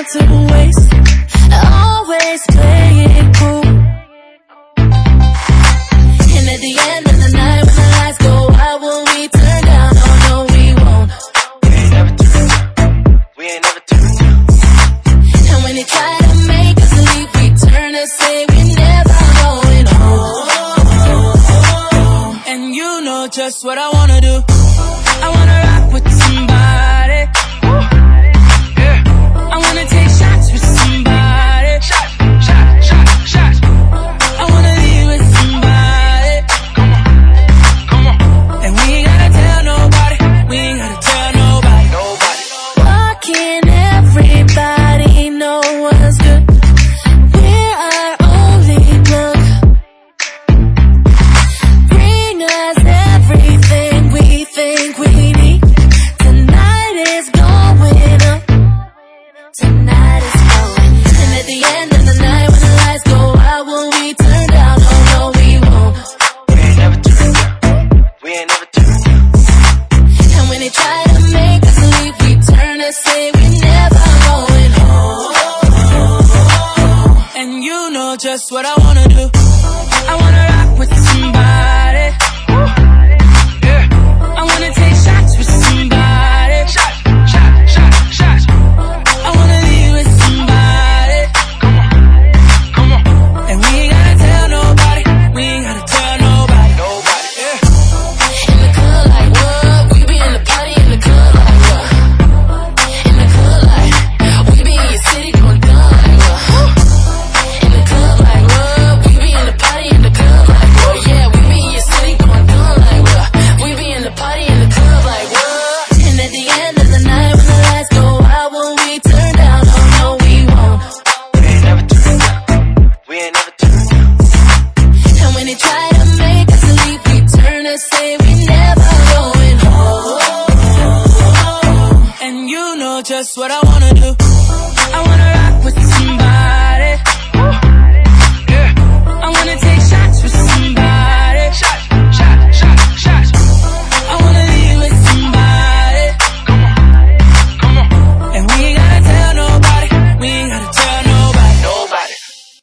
to waste. Always play it cool. And at the end of the night, when the lights go out, will we turn down? Oh no, we won't. We ain't never turned down. We ain't never turned down. And when they try to make us leave, we turn and say we're never going home. And you know just what I wanna do. I wanna rock with somebody. Yeah. I wanna take shots with somebody. Shots, shots, shots, shots. I wanna leave with somebody. Come on. And we ain't gotta tell nobody. We ain't gotta tell nobody. Nobody. Why can't everybody know what's good? We're our only plug. Bring us everything we think we need. Tonight is going up. Tonight is going. And at the end of the night, when the lights go out, will we turn down? Oh no, we won't. We ain't never turned down. We ain't never turned down. And when they try to make us leave, we turn and say we're never going home. And you know just what I wanna do. I wanna rock with somebody. Yeah. I wanna take shots with somebody. Shots, shots, shots, shots. I wanna leave with somebody. Come on. And we ain't gotta tell nobody. We ain't gotta tell nobody. Nobody. Yeah. In the club like what? We be in the party in the club like what? In the club like we be in your city going dumb like what? In the club like what? We be in the party in the club like what? Yeah, we be in your city going dumb like what? We be in the party in the club like what? And at the end of the night, when the lights go out, will we turn down? Oh no, we won't. We ain't never turned down. We ain't never turned down. And when they try to make us leave, we turn and say we're never going home. And you know just what I wanna do.